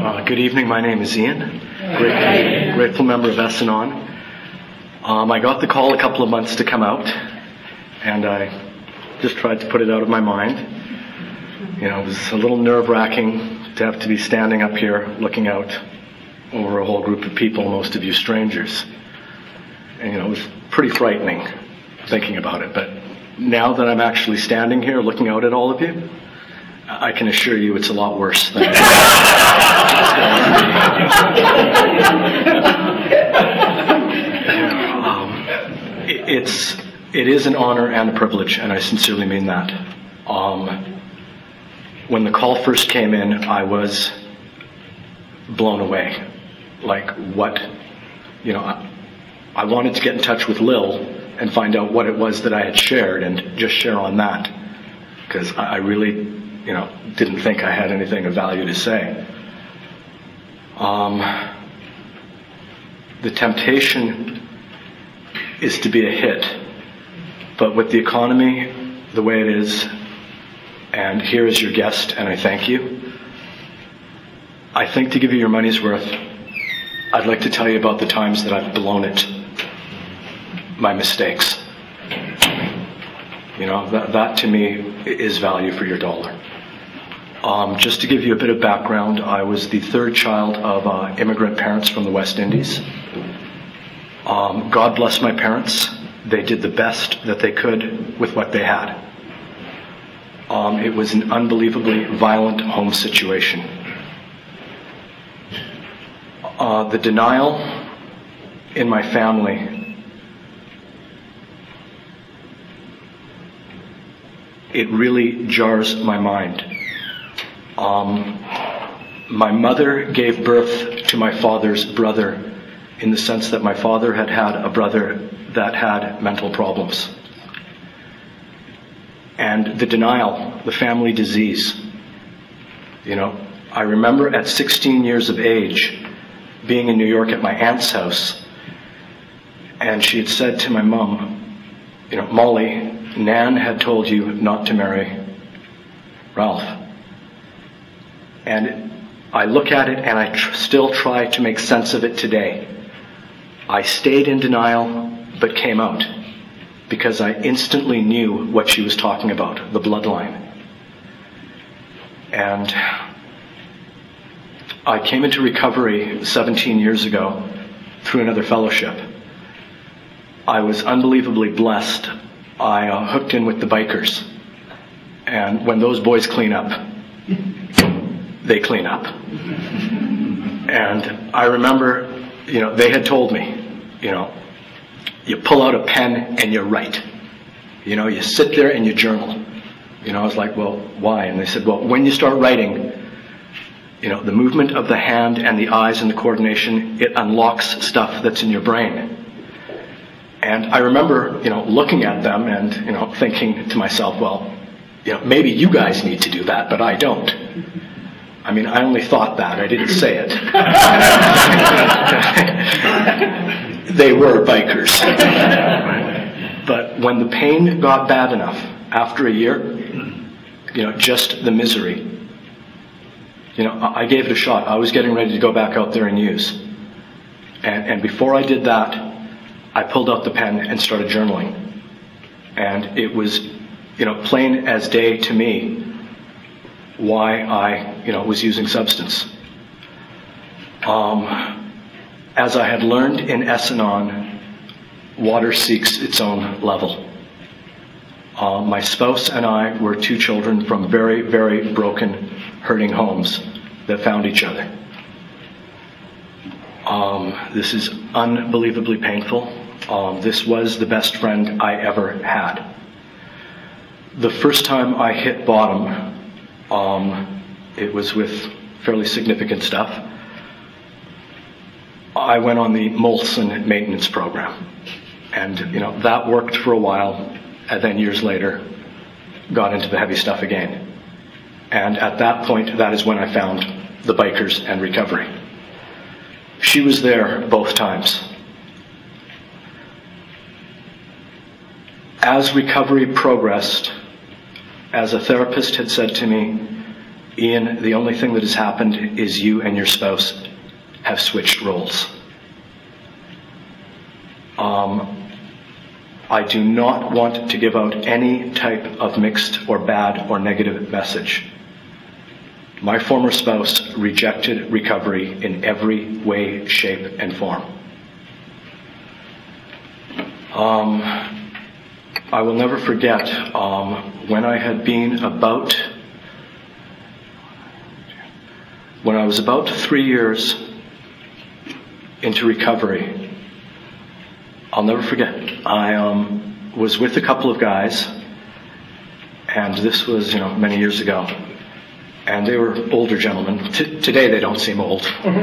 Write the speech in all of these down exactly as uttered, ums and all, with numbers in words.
Uh, good evening, my name is Ian, Great, grateful member of S-Anon. Um, I got the call a couple of months to come out, and I just tried to put it out of my mind. You know, it was a little nerve-wracking to have to be standing up here looking out over a whole group of people, most of you strangers. And, you know, it was pretty frightening thinking about it, but now that I'm actually standing here looking out at all of you, I can assure you it's a lot worse than um, it, it's it is an honor and a privilege, and I sincerely mean that. Um, when the call first came in, I was blown away. Like, what, you know, I, I wanted to get in touch with Lil and find out what it was that I had shared and just share on that, because I, I really, you know, didn't think I had anything of value to say. Um, the temptation is to be a hit, but with the economy the way it is, and here is your guest, and I thank you, I think to give you your money's worth, I'd like to tell you about the times that I've blown it, my mistakes. You know, that, that to me is value for your dollar. Um, just to give you a bit of background, I was the third child of uh, immigrant parents from the West Indies. Um, God bless my parents. They did the best that they could with what they had. Um, it was an unbelievably violent home situation. Uh, the denial in my family, it really jars my mind. Um, my mother gave birth to my father's brother in the sense that my father had had a brother that had mental problems. And the denial, the family disease. You know, I remember at sixteen years of age being in New York at my aunt's house, and she had said to my mom, you know, Molly, Nan had told you not to marry Ralph. And I look at it and I tr- still try to make sense of it today. I stayed in denial, but came out because I instantly knew what she was talking about, the bloodline. And I came into recovery seventeen years ago through another fellowship. I was unbelievably blessed. I uh, hooked in with the bikers. And when those boys clean up, they clean up. And I remember, you know, they had told me, you know, you pull out a pen and you write. You know, you sit there and you journal. You know, I was like, well, why? And they said, well, when you start writing, you know, the movement of the hand and the eyes and the coordination, it unlocks stuff that's in your brain. And I remember, you know, looking at them and, you know, thinking to myself, well, you know, maybe you guys need to do that, but I don't. I mean, I only thought that. I didn't say it. They were bikers. But when the pain got bad enough, after a year, you know, just the misery, you know, I gave it a shot. I was getting ready to go back out there and use. And, and before I did that, I pulled out the pen and started journaling. And it was, you know, plain as day to me why I, you know, was using substance. Um, as I had learned in S-Anon, water seeks its own level. Uh, my spouse and I were two children from very, very broken, hurting homes that found each other. Um, this is unbelievably painful. Um, this was the best friend I ever had. The first time I hit bottom, um, it was with fairly significant stuff. I went on the Molson maintenance program. And, you know, that worked for a while, and then years later, got into the heavy stuff again. And at that point, that is when I found the bikers and recovery. She was there both times. As recovery progressed, as a therapist had said to me, Ian, the only thing that has happened is you and your spouse have switched roles. Um, I do not want to give out any type of mixed or bad or negative message. My former spouse rejected recovery in every way, shape, and form. Um, I will never forget um, when I had been about, when I was about three years into recovery, I'll never forget. I um, was with a couple of guys, and this was, you know, many years ago. And they were older gentlemen. T- today they don't seem old. with,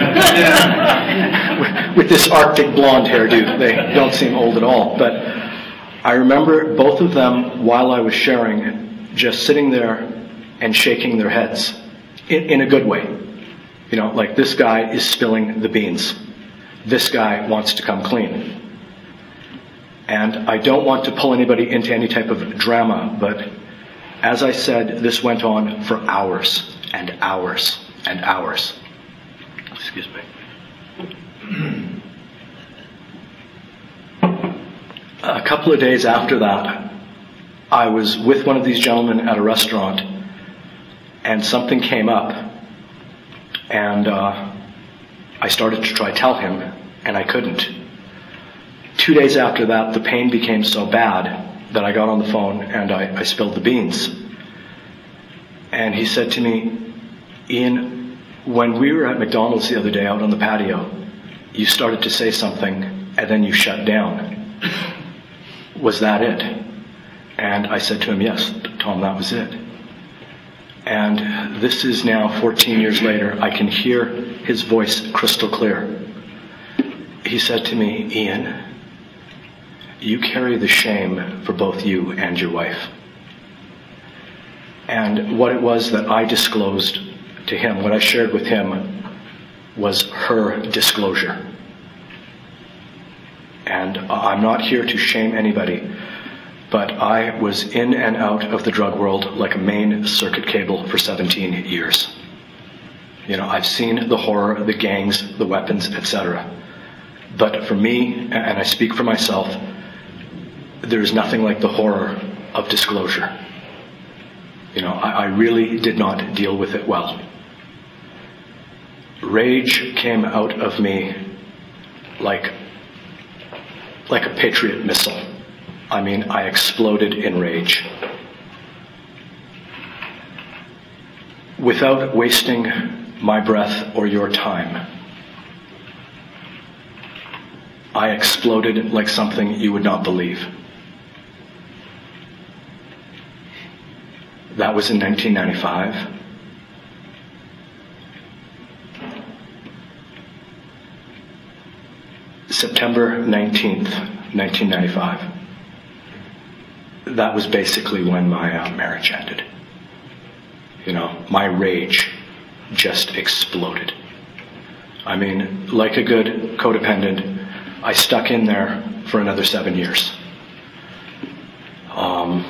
with this Arctic blonde hairdo, they don't seem old at all. But I remember both of them, while I was sharing, just sitting there and shaking their heads in, in a good way. You know, like, this guy is spilling the beans. This guy wants to come clean. And I don't want to pull anybody into any type of drama, but as I said, this went on for hours and hours and hours. Excuse me. A couple of days after that, I was with one of these gentlemen at a restaurant, and something came up, and uh, I started to try to tell him, and I couldn't. Two days after that, the pain became so bad that I got on the phone and I, I spilled the beans. And he said to me, Ian, when we were at McDonald's the other day out on the patio, you started to say something and then you shut down. Was that it? And I said to him, yes, Tom, that was it. And this is now fourteen years later. I can hear his voice crystal clear. He said to me, Ian, you carry the shame for both you and your wife. And what it was that I disclosed to him, what I shared with him, was her disclosure. And I'm not here to shame anybody, but I was in and out of the drug world like a main circuit cable for seventeen years. You know, I've seen the horror, the gangs, the weapons, et cetera. But for me, and I speak for myself, there is nothing like the horror of disclosure. You know, I, I really did not deal with it well. Rage came out of me like, like a Patriot missile. I mean, I exploded in rage. Without wasting my breath or your time, I exploded like something you would not believe. That was in nineteen ninety-five. September nineteenth, nineteen ninety-five. That was basically when my uh, marriage ended. You know, my rage just exploded. I mean, like a good codependent, I stuck in there for another seven years. Um,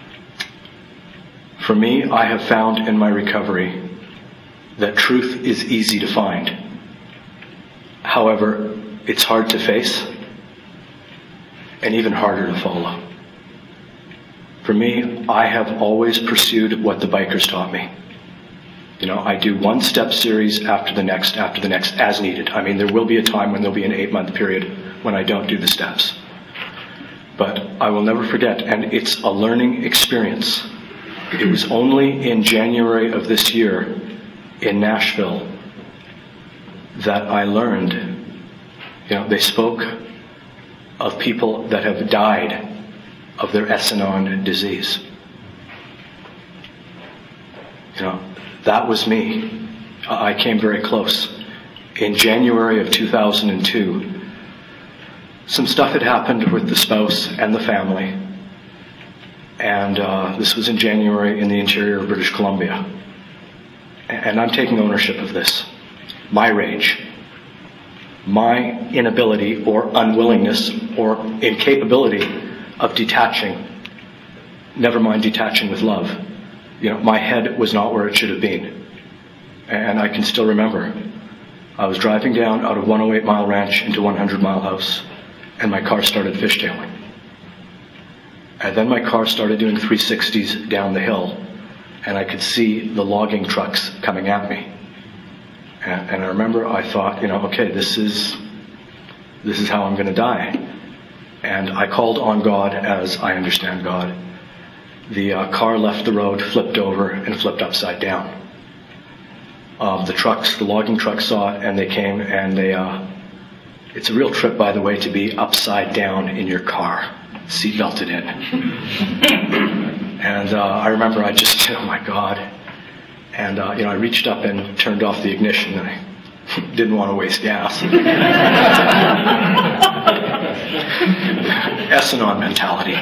for me, I have found in my recovery that truth is easy to find. However, it's hard to face and even harder to follow. For me, I have always pursued what the bikers taught me. You know, I do one step series after the next, after the next, as needed. I mean, there will be a time when there'll be an eight-month period when I don't do the steps. But I will never forget, and it's a learning experience. It was only in January of this year in Nashville that I learned, you know, they spoke of people that have died of their S N O disease. You know, that was me. I came very close. In January of two thousand two, some stuff had happened with the spouse and the family. And uh, this was in January in the interior of British Columbia. And I'm taking ownership of this. My rage, my inability or unwillingness or incapability of detaching, never mind detaching with love, you know, my head was not where it should have been. And I can still remember. I was driving down out of one oh eight Mile Ranch into one hundred Mile House, and my car started fishtailing. And then my car started doing three sixties down the hill, and I could see the logging trucks coming at me. And, and I remember I thought, you know, okay, this is, this is how I'm going to die. And I called on God as I understand God. The uh, car left the road, flipped over, and flipped upside down. Um, the trucks, the logging trucks saw it, and they came, and they, uh, it's a real trip, by the way, to be upside down in your car, seat belted in. And uh, I remember I just, oh my God. And, uh, you know, I reached up and turned off the ignition, and I didn't want to waste gas. Essinon mentality.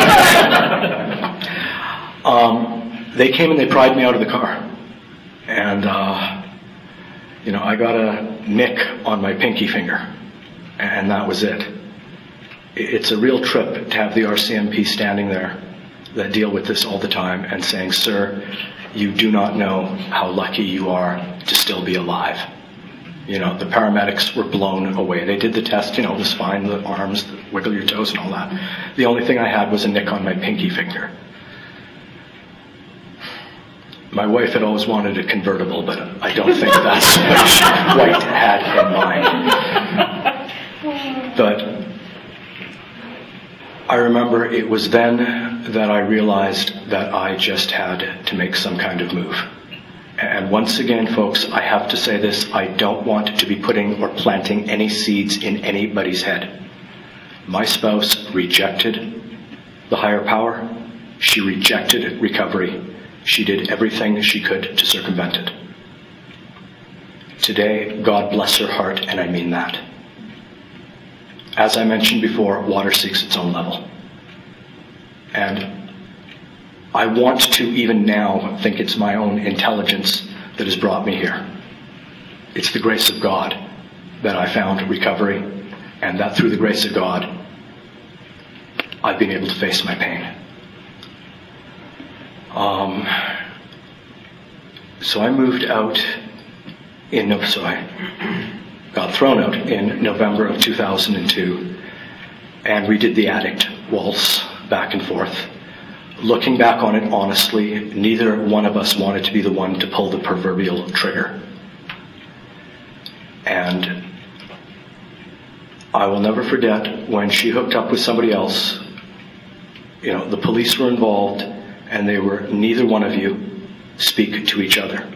um, they came and they pried me out of the car. And, uh, you know, I got a nick on my pinky finger, and that was it. It's a real trip to have the R C M P standing there that deal with this all the time and saying, sir, you do not know how lucky you are to still be alive. You know, the paramedics were blown away. They did the test, you know, the spine, the arms, the wiggle your toes and all that. The only thing I had was a nick on my pinky finger. My wife had always wanted a convertible, but I don't think that's what White had in mind. But I remember it was then that I realized that I just had to make some kind of move. And once again, folks, I have to say this, I don't want to be putting or planting any seeds in anybody's head. My spouse rejected the higher power. She rejected recovery. She did everything she could to circumvent it. Today, God bless her heart, and I mean that. As I mentioned before, water seeks its own level. And I want to even now think it's my own intelligence that has brought me here. It's the grace of God that I found recovery, and that through the grace of God, I've been able to face my pain. Um, so I moved out in, no, so I got thrown out in November of two thousand two, and we did the addict waltz back and forth. Looking back on it honestly, neither one of us wanted to be the one to pull the proverbial trigger. And I will never forget when she hooked up with somebody else. You know, the police were involved, and they were, neither one of you speak to each other.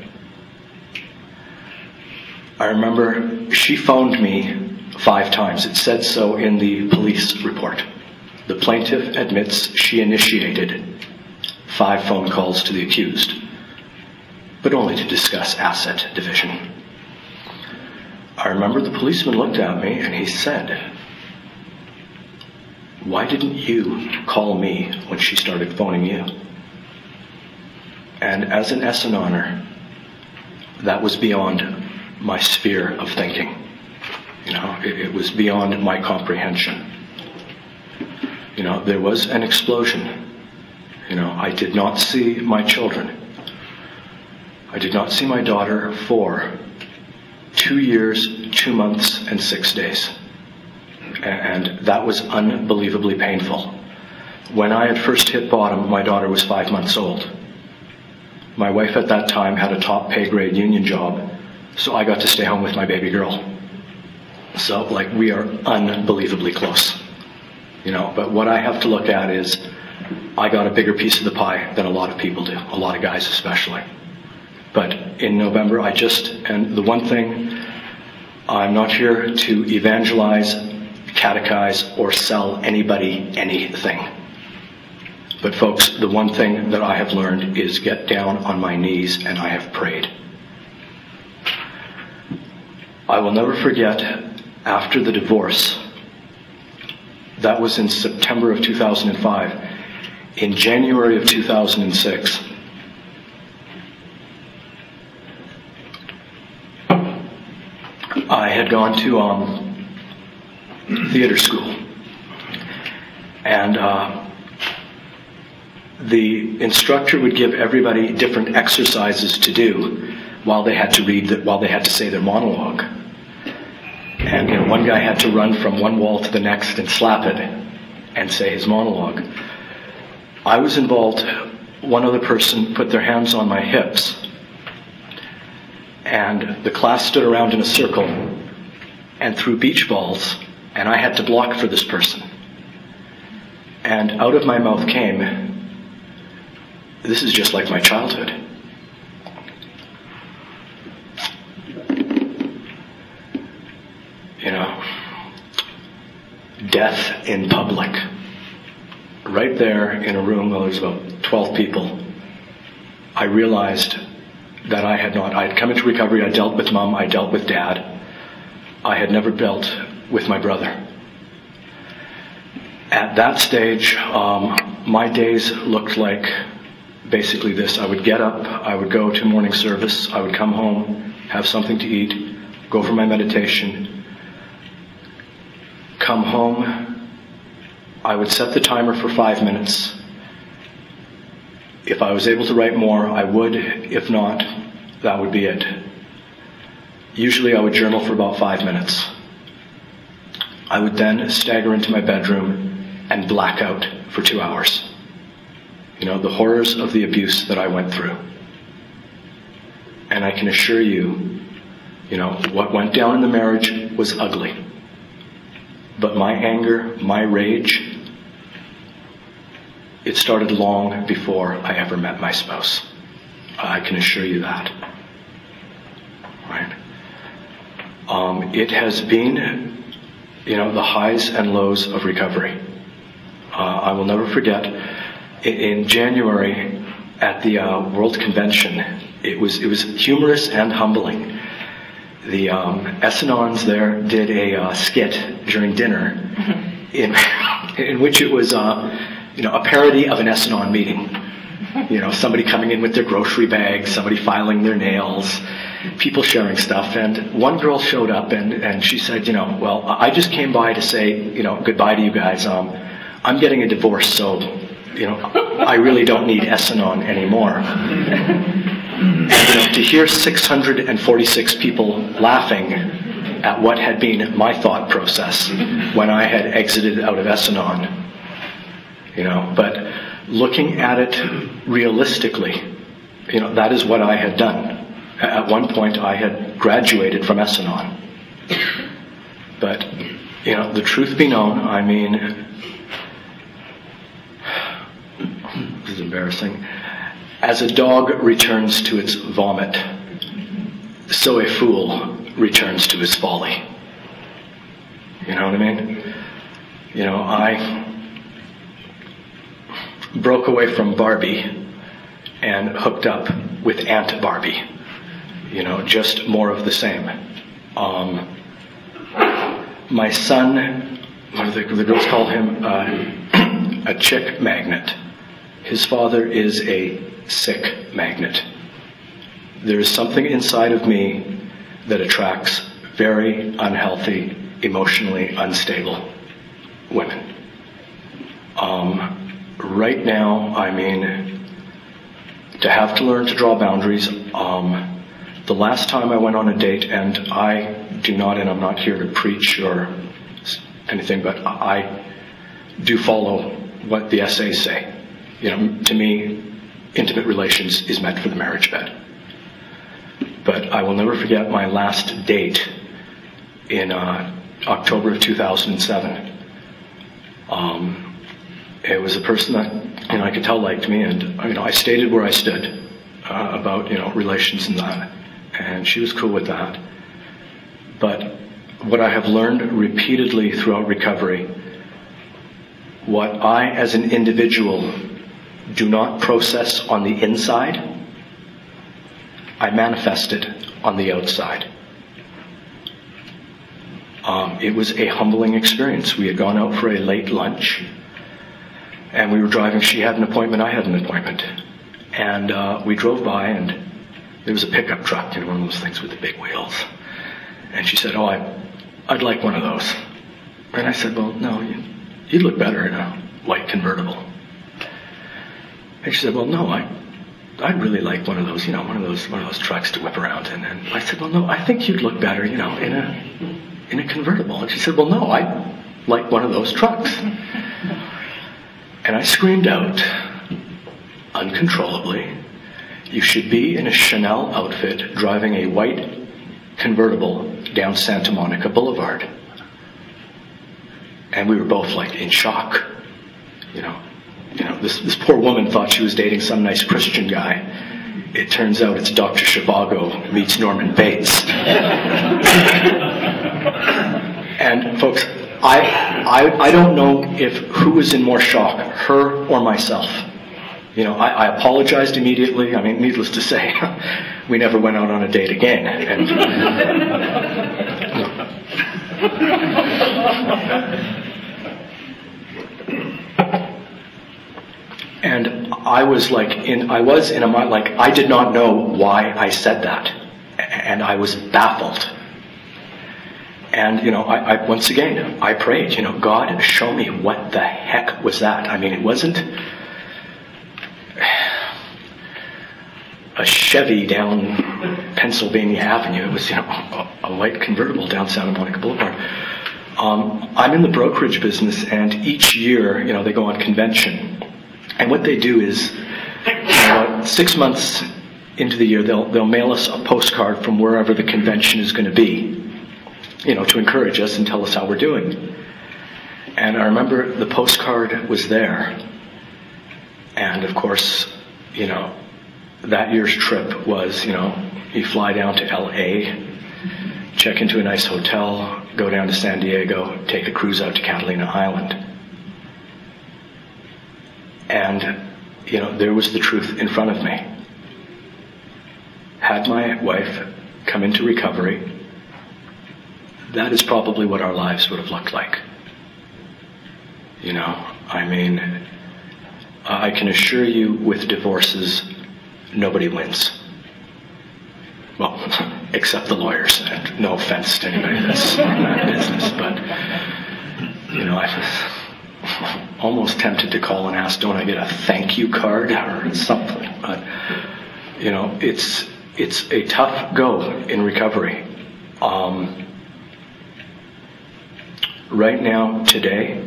I remember she phoned me five times. It said so in the police report. The plaintiff admits she initiated five phone calls to the accused, but only to discuss asset division. I remember the policeman looked at me and he said, "Why didn't you call me when she started phoning you?" And as an Essenoner, that was beyond my sphere of thinking. You know, it, it was beyond my comprehension. You know, there was an explosion. You know, I did not see my children. I did not see my daughter for two years, two months, and six days. And that was unbelievably painful. When I had first hit bottom, my daughter was five months old. My wife at that time had a top pay grade union job, so I got to stay home with my baby girl. So, like, we are unbelievably close. You know, but what I have to look at is I got a bigger piece of the pie than a lot of people do, a lot of guys especially. But in November, I just, and the one thing, I'm not here to evangelize, catechize, or sell anybody anything. But folks, the one thing that I have learned is get down on my knees, and I have prayed. I will never forget, after the divorce, that was in September of two thousand five. In January of two thousand six, I had gone to um, theater school. And uh, the instructor would give everybody different exercises to do while they had to read, the, while they had to say their monologue. And you know, one guy had to run from one wall to the next and slap it and say his monologue. I was involved. One other person put their hands on my hips, and the class stood around in a circle and threw beach balls, and I had to block for this person. And out of my mouth came, "This is just like my childhood." You know, death in public. Right there in a room where there's about twelve people, I realized that I had not, I had come into recovery, I dealt with mom, I dealt with dad. I had never dealt with my brother. At that stage, um, my days looked like basically this. I would get up, I would go to morning service, I would come home, have something to eat, go for my meditation, come home. I would set the timer for five minutes. If I was able to write more, I would. If not, that would be it. Usually I would journal for about five minutes. I would then stagger into my bedroom and black out for two hours. You know, the horrors of the abuse that I went through. And I can assure you, you know, what went down in the marriage was ugly. But my anger, my rage, it started long before I ever met my spouse. I can assure you that. Right? Um, it has been, you know, the highs and lows of recovery. Uh, I will never forget, in, in January at the uh, World Convention, it was it was humorous and humbling. The um, Essenons there did a uh, skit during dinner in in which it was uh, you know, a parody of an Essenon meeting. You know, somebody coming in with their grocery bags, somebody filing their nails, people sharing stuff. And one girl showed up and, and she said, you know, well, I just came by to say, you know, goodbye to you guys. Um, I'm getting a divorce, so, you know, I really don't need Essenon anymore. And, you know, to hear six hundred forty-six people laughing at what had been my thought process when I had exited out of Essenon. You know, but looking at it realistically, you know, that is what I had done. At one point, I had graduated from Essenon. But, you know, the truth be known, I mean, this is embarrassing. As a dog returns to its vomit, so a fool returns to his folly. You know what I mean? You know, I broke away from Barbie and hooked up with Aunt Barbie. You know, just more of the same. Um, my son, what do the, the girls call him? Uh, a chick magnet. His father is a sick magnet. There is something inside of me that attracts very unhealthy, emotionally unstable women. Um, Right now, I mean, to have to learn to draw boundaries. Um, the last time I went on a date, and I do not, and I'm not here to preach or anything, but I do follow what the essays say. You know, to me, intimate relations is meant for the marriage bed. But I will never forget my last date in uh, October of two thousand seven. Um, It was a person that, you know, I could tell liked me, and, you know, I stated where I stood uh, about, you know, relations and that, and she was cool with that. But what I have learned repeatedly throughout recovery, what I as an individual do not process on the inside, I manifest it on the outside. Um, it was a humbling experience. We had gone out for a late lunch, and we were driving. She had an appointment, I had an appointment. And uh, we drove by, and there was a pickup truck, you know, one of those things with the big wheels. And she said, oh, I, I'd like one of those. And I said, well, no, you'd look better in a white convertible. And she said, well, no, I, I'd really like one of those, you know, one of those, one of those trucks to whip around in. And I said, well, no, I think you'd look better, you know, in a, in a convertible. And she said, well, no, I'd like one of those trucks. And I screamed out, uncontrollably, you should be in a Chanel outfit driving a white convertible down Santa Monica Boulevard. And we were both like in shock. You know, you know, this, this poor woman thought she was dating some nice Christian guy. It turns out it's Doctor Zhivago meets Norman Bates. And folks, I, I, I don't know if who was in more shock, her or myself. You know, I, I apologized immediately. I mean, needless to say, we never went out on a date again. And, and I was like, in, I was in a mind, like, I did not know why I said that. And I was baffled. And, you know, I, I once again, I prayed, you know, God, show me what the heck was that? I mean, it wasn't a Chevy down Pennsylvania Avenue. It was, you know, a, a white convertible down Santa Monica Boulevard. Um, I'm in the brokerage business, and each year, you know, they go on convention. And what they do is, you know, about six months into the year, they'll they'll mail us a postcard from wherever the convention is going to be, you know, to encourage us and tell us how we're doing. And I remember the postcard was there. And of course, you know, that year's trip was, you know, you fly down to L A, check into a nice hotel, go down to San Diego, take a cruise out to Catalina Island. And, you know, there was the truth in front of me. Had my wife come into recovery, that is probably what our lives would have looked like. You know, I mean, I can assure you with divorces, nobody wins. Well, except the lawyers, and no offense to anybody that's in that business, but, you know, I was almost tempted to call and ask, don't I get a thank you card or something? But, you know, it's it's a tough go in recovery. Um, right now, today,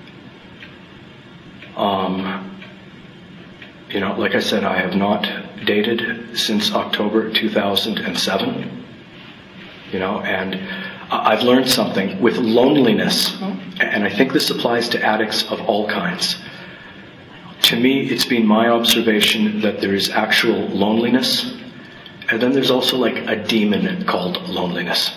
um, you know, like I said, I have not dated since October two thousand seven, you know, and I've learned something with loneliness, and I think this applies to addicts of all kinds. To me, it's been my observation that there is actual loneliness, and then there's also like a demon called loneliness.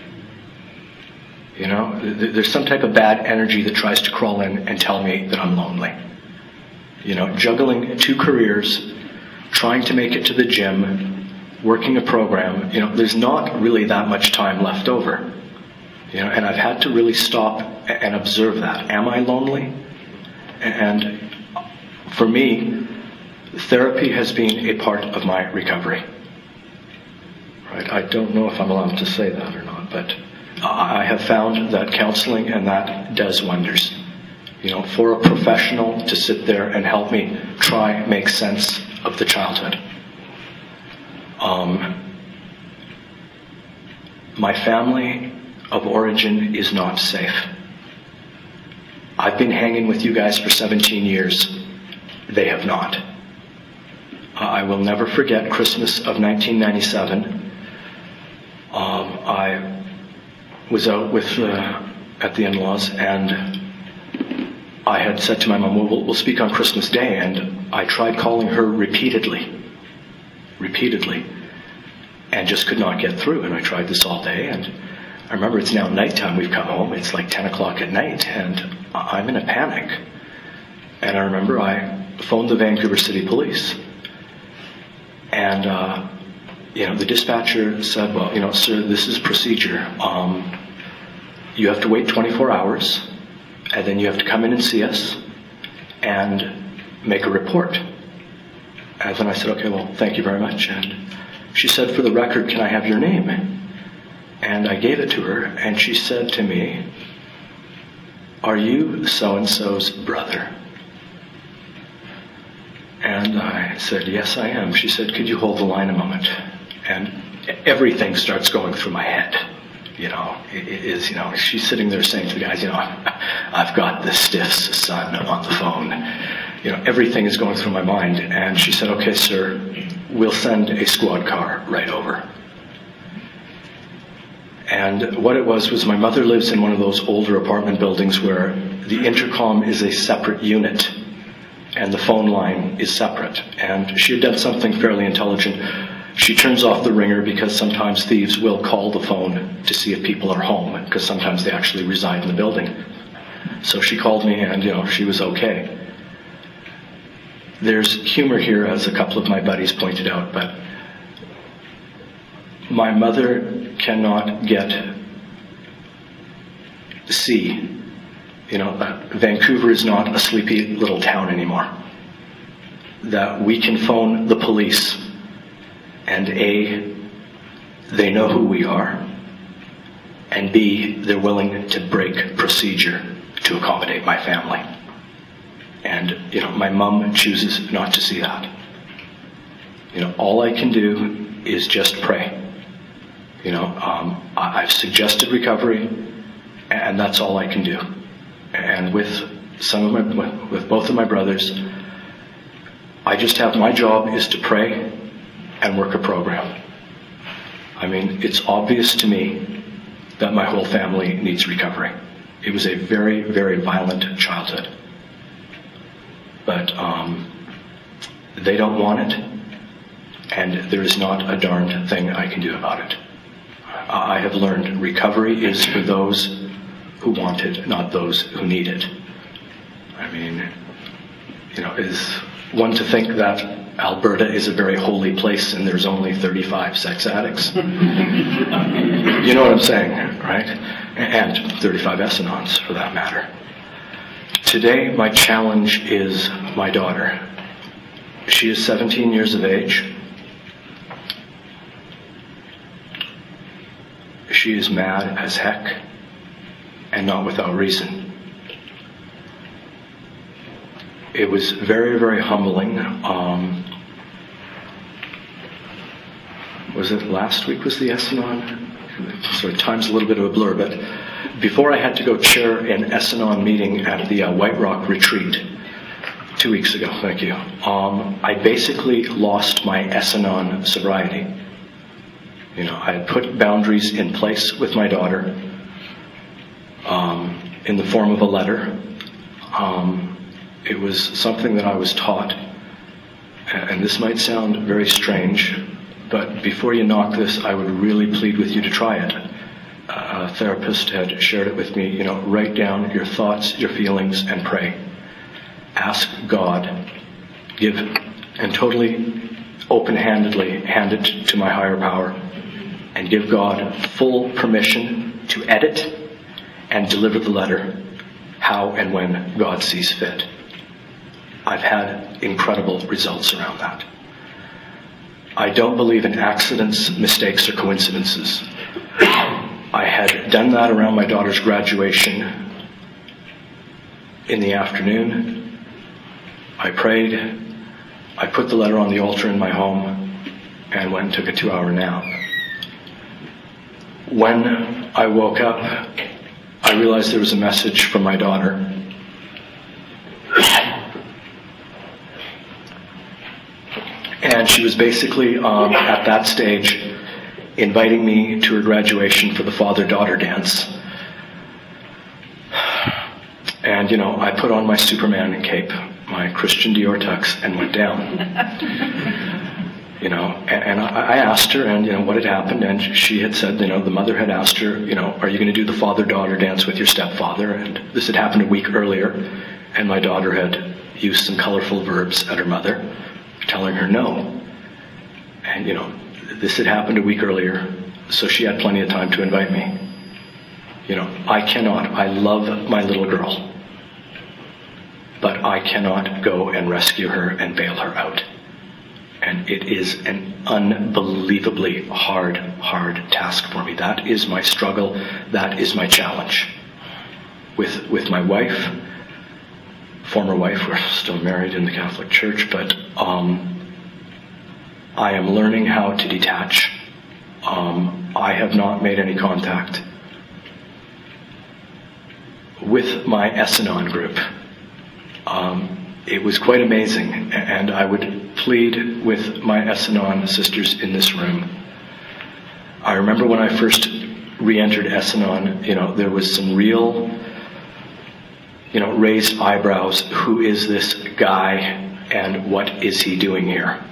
You know, there's some type of bad energy that tries to crawl in and tell me that I'm lonely. You know, juggling two careers, trying to make it to the gym, working a program, you know, there's not really that much time left over. You know, and I've had to really stop and observe that. Am I lonely? And for me, therapy has been a part of my recovery. Right? I don't know if I'm allowed to say that or not, but I have found that counseling and that does wonders. You know, for a professional to sit there and help me try make sense of the childhood. Um, my family of origin is not safe. I've been hanging with you guys for seventeen years. They have not. Uh, I will never forget Christmas of nineteen ninety-seven. Um, I was out with uh, at the in-laws, and I had said to my mom, well, we'll, we'll speak on Christmas Day, and I tried calling her repeatedly, repeatedly, and just could not get through, and I tried this all day, and I remember it's now nighttime, we've come home, it's like ten o'clock at night, and I'm in a panic. And I remember I phoned the Vancouver City Police, and, uh, you know, the dispatcher said, well, you know, sir, this is procedure. Um, you have to wait twenty-four hours, and then you have to come in and see us and make a report. And then I said, okay, well, thank you very much. And she said, for the record, can I have your name? And I gave it to her, and she said to me, are you so-and-so's brother? And I said, yes, I am. She said, could you hold the line a moment? And everything starts going through my head. You know, it is, you know, she's sitting there saying to the guys, you know, I've got the stiff's son on the phone. You know, everything is going through my mind. And she said, okay, sir, we'll send a squad car right over. And what it was, was my mother lives in one of those older apartment buildings where the intercom is a separate unit and the phone line is separate. And she had done something fairly intelligent. She turns off the ringer because sometimes thieves will call the phone to see if people are home, because sometimes they actually reside in the building. So she called me and, you know, she was okay. There's humor here, as a couple of my buddies pointed out, but my mother cannot get see, you know, that Vancouver is not a sleepy little town anymore. That we can phone the police and A, they know who we are, and B, they're willing to break procedure to accommodate my family. And, you know, my mom chooses not to see that. You know, all I can do is just pray. You know, um, I've suggested recovery, and that's all I can do. And with some of my, with both of my brothers, I just have, my job is to pray and work a program. I mean, it's obvious to me that my whole family needs recovery. It was a very, very violent childhood. But um, they don't want it, and there is not a darned thing I can do about it. I have learned recovery is for those who want it, not those who need it. I mean, you know, is one to think that Alberta is a very holy place and there's only thirty-five sex addicts? You know what I'm saying, right? And thirty-five S-Anons, for that matter. Today, my challenge is my daughter. She is seventeen years of age. She is mad as heck, and not without reason. It was very, very humbling. Um, was it last week was the S-Anon? So time's a little bit of a blur, but before I had to go chair an S-Anon meeting at the uh, White Rock retreat two weeks ago, thank you, um, I basically lost my S-Anon sobriety. You know, I had put boundaries in place with my daughter um, in the form of a letter. Um, it was something that I was taught, and this might sound very strange, but before you knock this, I would really plead with you to try it. A therapist had shared it with me, you know, write down your thoughts, your feelings, and pray. Ask God, give, and totally open-handedly hand it to my higher power, and give God full permission to edit and deliver the letter how and when God sees fit. I've had incredible results around that. I don't believe in accidents, mistakes, or coincidences. I had done that around my daughter's graduation in the afternoon. I prayed. I put the letter on the altar in my home and went and took a two-hour nap. When I woke up, I realized there was a message from my daughter. And she was basically, um, at that stage, inviting me to her graduation for the father-daughter dance. And, you know, I put on my Superman cape, my Christian Dior tux, and went down. You know, and, and I, I asked her, and, you know, what had happened, and she had said, you know, the mother had asked her, you know, are you going to do the father-daughter dance with your stepfather? And this had happened a week earlier, and my daughter had used some colorful verbs at her mother, telling her no. And, you know, this had happened a week earlier, so she had plenty of time to invite me. You know, I cannot, I love my little girl, but I cannot go and rescue her and bail her out. And it is an unbelievably hard, hard task for me. That is my struggle. That is my challenge. With, with my wife, former wife. We're still married in the Catholic Church, but um, I am learning how to detach. Um, I have not made any contact with my S-Anon group. Um, it was quite amazing, and I would plead with my S-Anon sisters in this room. I remember when I first re-entered S-Anon, you know, there was some real, you know, raised eyebrows. Who is this guy, and what is he doing here?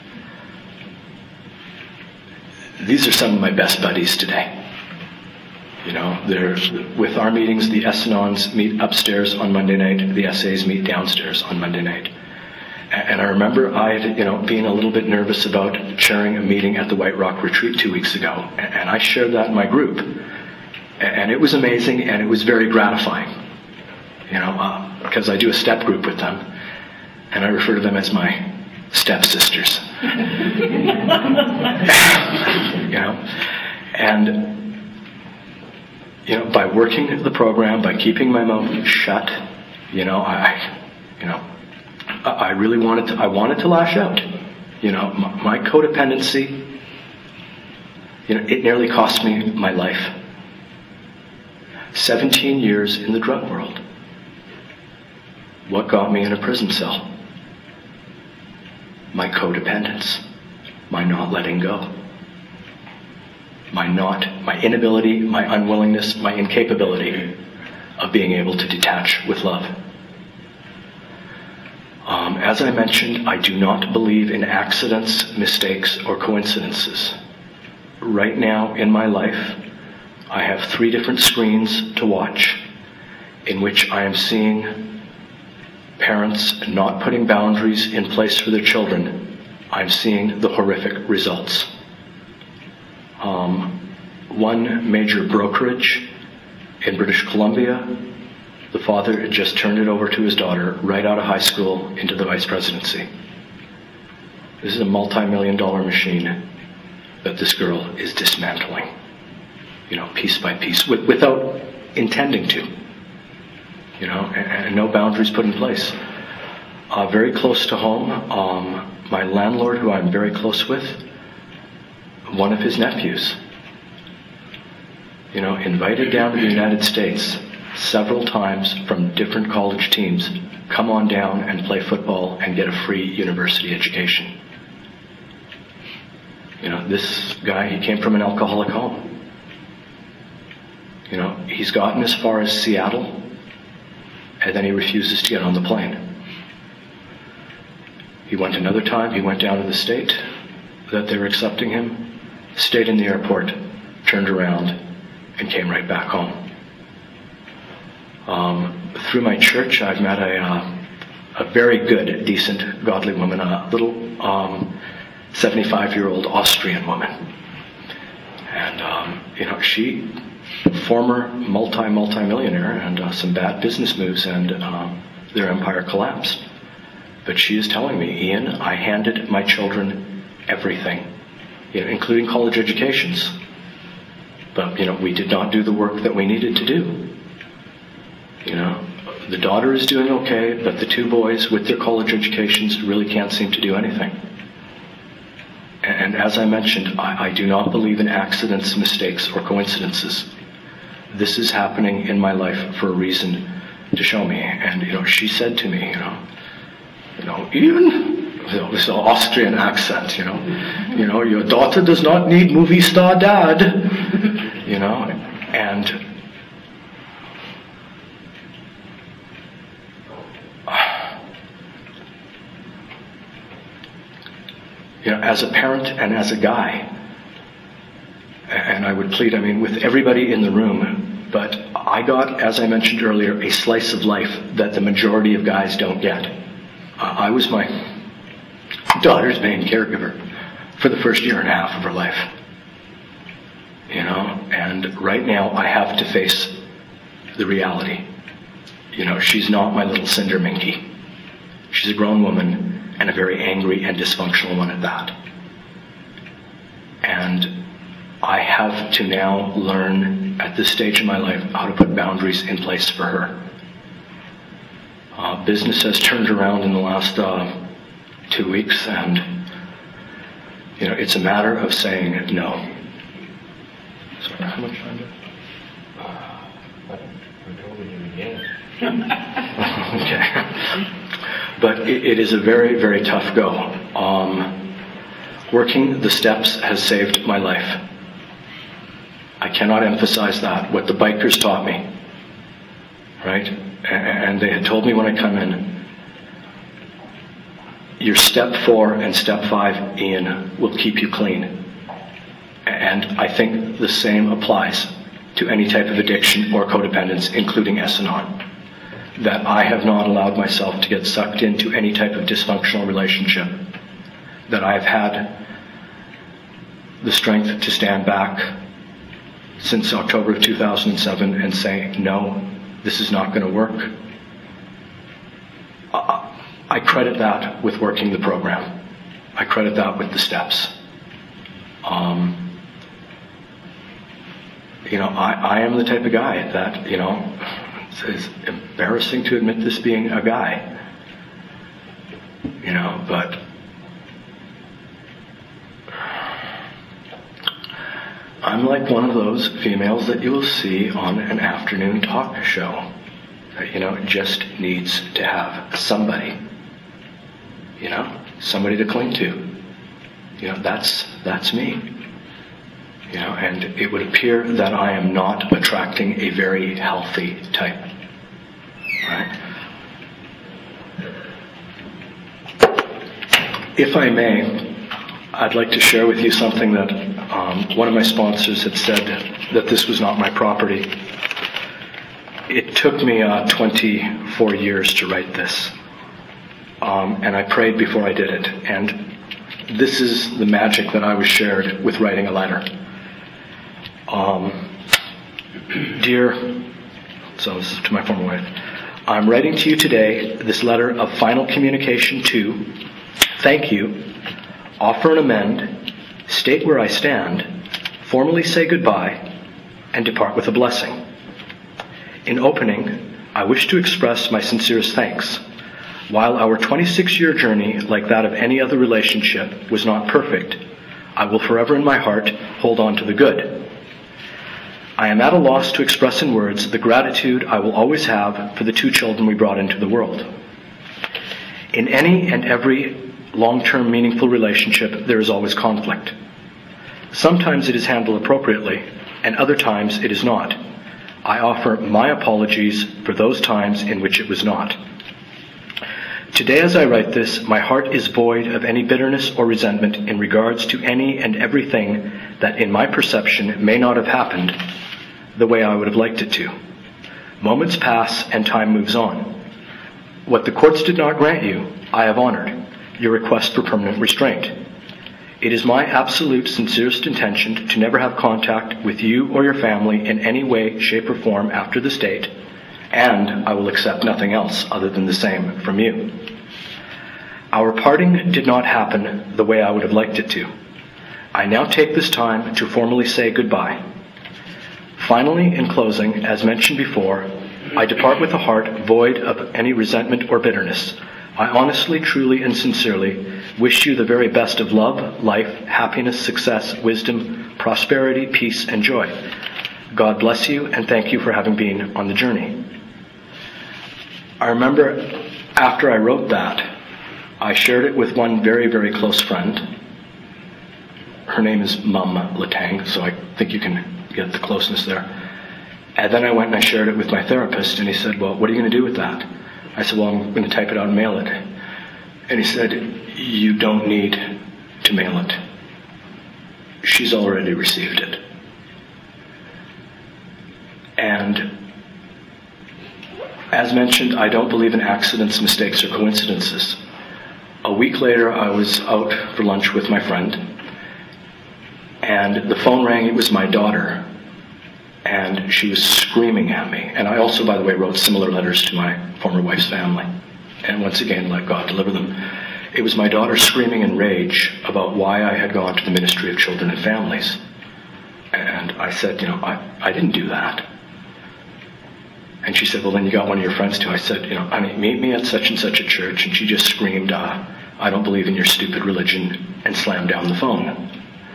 These are some of my best buddies today. You know, they're, with our meetings, the S-Anons meet upstairs on Monday night, the S As meet downstairs on Monday night. And I remember I, you know, being a little bit nervous about chairing a meeting at the White Rock Retreat two weeks ago, and I shared that in my group. And it was amazing, and it was very gratifying, you know, uh, because I do a step group with them, and I refer to them as my stepsisters. You know, and you know, by working the program, by keeping my mouth shut, you know, I, you know, I really wanted to. I wanted to lash out. You know, my, my codependency. You know, it nearly cost me my life. Seventeen years in the drug world. What got me in a prison cell? My codependence, my not letting go, my not, my inability, my unwillingness, my incapability of being able to detach with love. Um, as I mentioned, I do not believe in accidents, mistakes, or coincidences. Right now in my life, I have three different screens to watch in which I am seeing parents not putting boundaries in place for their children. I'm seeing the horrific results. Um, one major brokerage in British Columbia, the father had just turned it over to his daughter right out of high school into the vice presidency. This is a multi-million dollar machine that this girl is dismantling, you know, piece by piece, with, without intending to. You know, and, and no boundaries put in place. Uh, very close to home, um, my landlord, who I'm very close with, one of his nephews, you know, invited down to the United States several times from different college teams, come on down and play football and get a free university education. You know, this guy, he came from an alcoholic home. You know, he's gotten as far as Seattle, and then he refuses to get on the plane. He went another time, he went down to the state that they were accepting him, stayed in the airport, turned around, and came right back home. Um, through my church, I've met a, uh, a very good, decent, godly woman, a little um, seventy-five-year-old Austrian woman. And, um, you know, she... former multi, multi-millionaire, and uh, some bad business moves, and um, their empire collapsed. But she is telling me, Ian, I handed my children everything, you know, including college educations. But, you know, we did not do the work that we needed to do. You know, the daughter is doing okay, but the two boys with their college educations really can't seem to do anything. And as I mentioned, I, I do not believe in accidents, mistakes, or coincidences. This is happening in my life for a reason to show me. And, you know, she said to me, you know, you know, Ian, you know, this Austrian accent, you know, you know, your daughter does not need movie star dad, you know, and you know, as a parent and as a guy, and I would plead, I mean, with everybody in the room, but I got, as I mentioned earlier, a slice of life that the majority of guys don't get. Uh, I was my daughter's main caregiver for the first year and a half of her life. You know, and right now I have to face the reality. You know, she's not my little cinder minky. She's a grown woman, and a very angry and dysfunctional one at that. And I have to now learn, at this stage in my life, how to put boundaries in place for her. Uh, business has turned around in the last uh, two weeks, and you know, it's a matter of saying no. Sorry, how much time do Okay. But it, it is a very, very tough go. Um, working the steps has saved my life. I cannot emphasize that. What the bikers taught me, right? And they had told me when I come in, your step four and step five, Ian, will keep you clean. And I think the same applies to any type of addiction or codependence, including S N R. That I have not allowed myself to get sucked into any type of dysfunctional relationship. That I've had the strength to stand back since October of two thousand seven and say, no, this is not going to work. I credit that with working the program. I credit that with the steps. Um, you know, I, I am the type of guy that, you know, it's embarrassing to admit this being a guy. You know, but I'm like one of those females that you will see on an afternoon talk show that, you know, just needs to have somebody, you know, somebody to cling to. You know, that's, that's me. You know, and it would appear that I am not attracting a very healthy type. Right? If I may, I'd like to share with you something that um, one of my sponsors had said that this was not my property. It took me uh, twenty-four years to write this. Um, and I prayed before I did it. And this is the magic that I was shared with writing a letter. Um, dear, so this is to my former wife, I'm writing to you today this letter of final communication to thank you, offer an amend, state where I stand, formally say goodbye, and depart with a blessing. In opening, I wish to express my sincerest thanks. While our twenty-six-year journey, like that of any other relationship, was not perfect, I will forever in my heart hold on to the good. I am at a loss to express in words the gratitude I will always have for the two children we brought into the world. In any and every long-term meaningful relationship, there is always conflict. Sometimes it is handled appropriately, and other times it is not. I offer my apologies for those times in which it was not. Today, as I write this, my heart is void of any bitterness or resentment in regards to any and everything that, in my perception, may not have happened the way I would have liked it to. Moments pass and time moves on. What the courts did not grant you, I have honored, your request for permanent restraint. It is my absolute sincerest intention to never have contact with you or your family in any way, shape, or form after this date, and I will accept nothing else other than the same from you. Our parting did not happen the way I would have liked it to. I now take this time to formally say goodbye. Finally, in closing, as mentioned before, I depart with a heart void of any resentment or bitterness. I honestly, truly, and sincerely wish you the very best of love, life, happiness, success, wisdom, prosperity, peace, and joy. God bless you, and thank you for having been on the journey. I remember after I wrote that, I shared it with one very, very close friend. Her name is Mum Latang, so I think you can get the closeness there. And then I went and I shared it with my therapist, and he said, well, what are you going to do with that? I said, well, I'm going to type it out and mail it. And he said, you don't need to mail it. She's already received it. And as mentioned, I don't believe in accidents, mistakes, or coincidences. A week later, I was out for lunch with my friend, and the phone rang. It was my daughter, and she was screaming at me. And I also, by the way, wrote similar letters to my former wife's family, and once again, let God deliver them. It was my daughter screaming in rage about why I had gone to the Ministry of Children and Families. And I said, you know, I, I didn't do that. And she said, well, then you got one of your friends too. I said, you know, honey, meet me at such and such a church. And she just screamed, uh, I don't believe in your stupid religion, and slammed down the phone.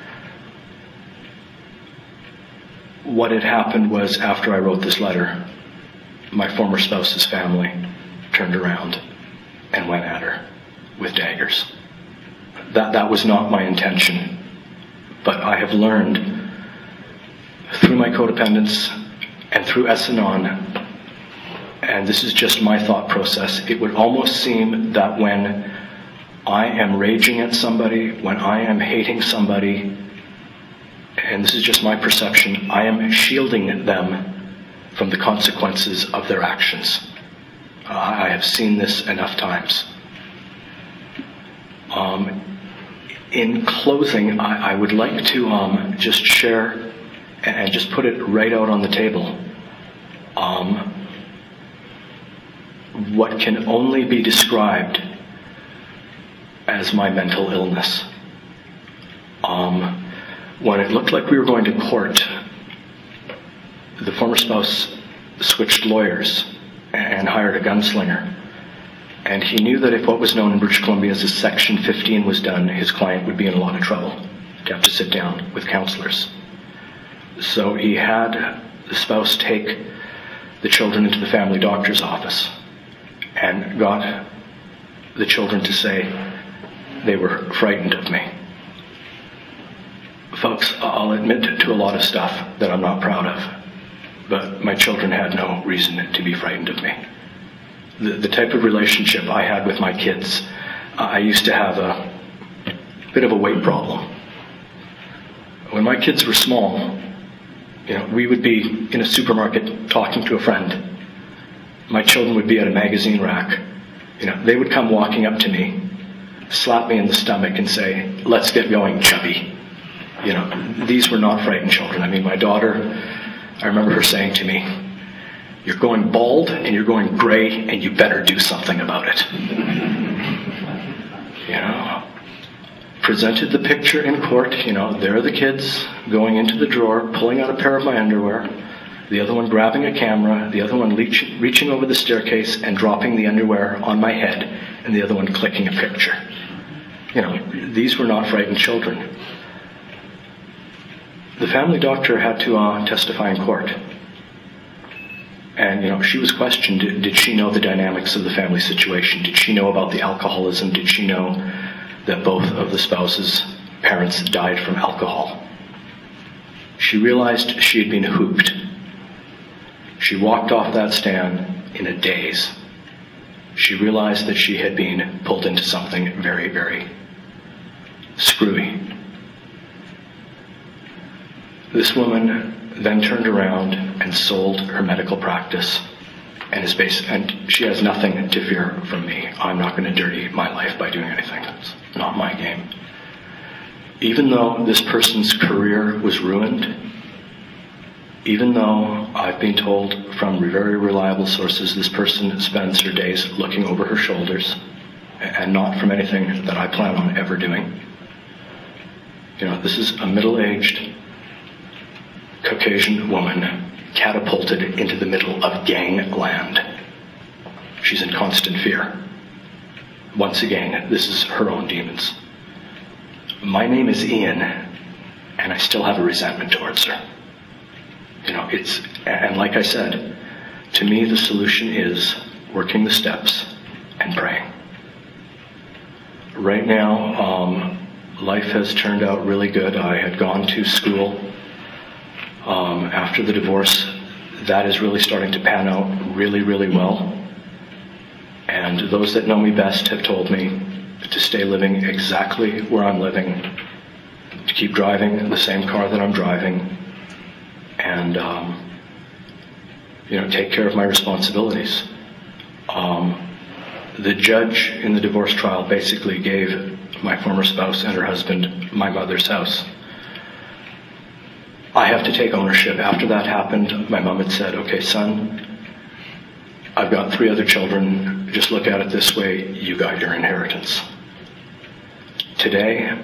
What had happened was, after I wrote this letter, my former spouse's family turned around and went at her with daggers. That, that was not my intention. But I have learned through my codependence and through S-Anon, and this is just my thought process, it would almost seem that when I am raging at somebody, when I am hating somebody, and this is just my perception, I am shielding them from the consequences of their actions. Uh, I have seen this enough times. Um, in closing, I, I would like to um, just share and, and just put it right out on the table. Um, what can only be described as my mental illness. Um, when it looked like we were going to court, the former spouse switched lawyers and hired a gunslinger. And he knew that if what was known in British Columbia as a Section fifteen was done, his client would be in a lot of trouble, to have to sit down with counselors. So he had the spouse take the children into the family doctor's office and got the children to say they were frightened of me. Folks, I'll admit to a lot of stuff that I'm not proud of, but my children had no reason to be frightened of me. The, the type of relationship I had with my kids, uh, I used to have a bit of a weight problem. When my kids were small, you know, we would be in a supermarket talking to a friend. My children would be at a magazine rack. You know, they would come walking up to me, slap me in the stomach and say, let's get going, chubby. You know, these were not frightened children. I mean, my daughter, I remember her saying to me, you're going bald and you're going gray and you better do something about it. You know, presented the picture in court, you know, there are the kids going into the drawer, pulling out a pair of my underwear, the other one grabbing a camera, the other one reach, reaching over the staircase and dropping the underwear on my head, and the other one clicking a picture. You know, these were not frightened children. The family doctor had to uh, testify in court. And, you know, she was questioned, did, did she know the dynamics of the family situation? Did she know about the alcoholism? Did she know that both of the spouses' parents died from alcohol? She realized she had been hooped. She walked off that stand in a daze. She realized that she had been pulled into something very, very screwy. This woman then turned around and sold her medical practice, and is based, and she has nothing to fear from me. I'm not going to dirty my life by doing anything. It's not my game. Even though this person's career was ruined, even though I've been told from very reliable sources this person spends her days looking over her shoulders, and not from anything that I plan on ever doing. You know, this is a middle-aged Caucasian woman catapulted into the middle of gangland. She's in constant fear. Once again, this is her own demons. My name is Ian, and I still have a resentment towards her. You know, it's, and like I said, to me the solution is working the steps and praying. Right now, um, life has turned out really good. I had gone to school um, after the divorce. That is really starting to pan out really, really well. And those that know me best have told me to stay living exactly where I'm living, to keep driving the same car that I'm driving, and um, you know, take care of my responsibilities. Um, the judge in the divorce trial basically gave my former spouse and her husband my mother's house. I have to take ownership. After that happened, my mom had said, okay, son, I've got three other children. Just look at it this way, you got your inheritance. Today,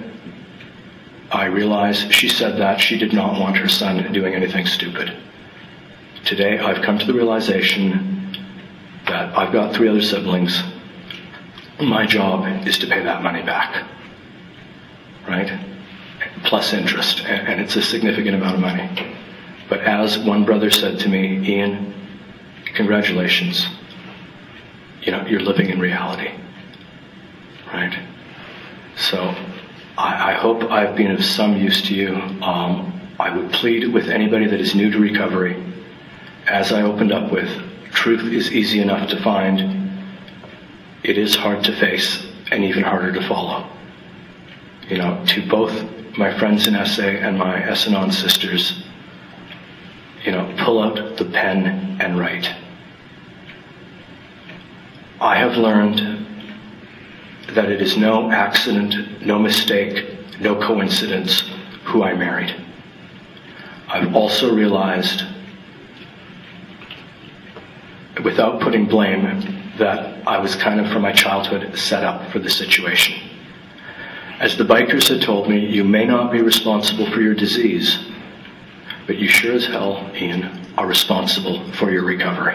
I realize she said that she did not want her son doing anything stupid. Today, I've come to the realization that I've got three other siblings. My job is to pay that money back, right? Plus interest, and it's a significant amount of money. But as one brother said to me, Ian, congratulations. You know, you're living in reality, right? So I, I hope I've been of some use to you. Um, I would plead with anybody that is new to recovery, as I opened up with, truth is easy enough to find. It is hard to face and even harder to follow. You know, to both my friends in S A and my S-Anon sisters, you know, pull out the pen and write. I have learned that it is no accident, no mistake, no coincidence who I married. I've also realized, without putting blame, that I was kind of from my childhood set up for the situation. As the bikers had told me, you may not be responsible for your disease, but you sure as hell, Ian, are responsible for your recovery.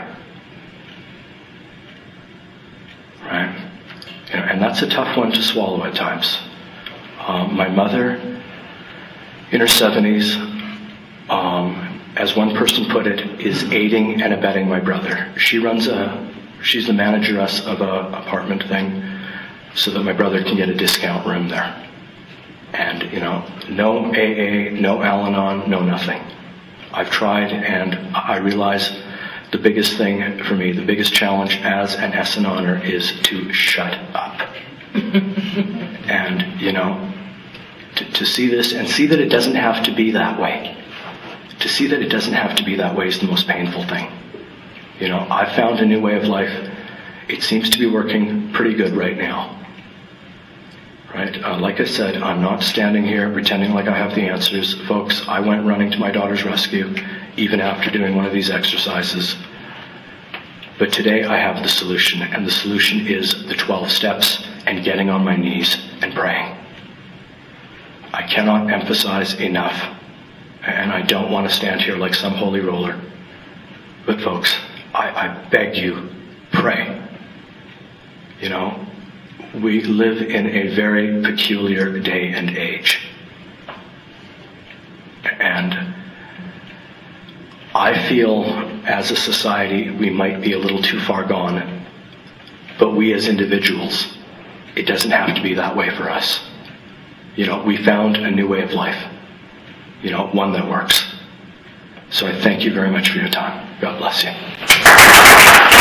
Right? You know, and that's a tough one to swallow at times. Um, my mother, in her seventies, um, as one person put it, is aiding and abetting my brother. She runs a, she's the manager of a apartment thing, so that my brother can get a discount room there. And, you know, no A A, no Al-Anon, no nothing. I've tried, and I realize the biggest thing for me, the biggest challenge as an S-Anoner is to shut up. And, you know, to, to see this and see that it doesn't have to be that way. To see that it doesn't have to be that way is the most painful thing. You know, I've found a new way of life. It seems to be working pretty good right now. Right? Uh, like I said, I'm not standing here pretending like I have the answers. Folks, I went running to my daughter's rescue even after doing one of these exercises. But today I have the solution, and the solution is the twelve steps and getting on my knees and praying. I cannot emphasize enough, and I don't want to stand here like some holy roller. But folks, I, I beg you, pray. You know, we live in a very peculiar day and age. And I feel as a society we might be a little too far gone, but we as individuals, it doesn't have to be that way for us. You know, we found a new way of life, you know, one that works. So I thank you very much for your time. God bless you.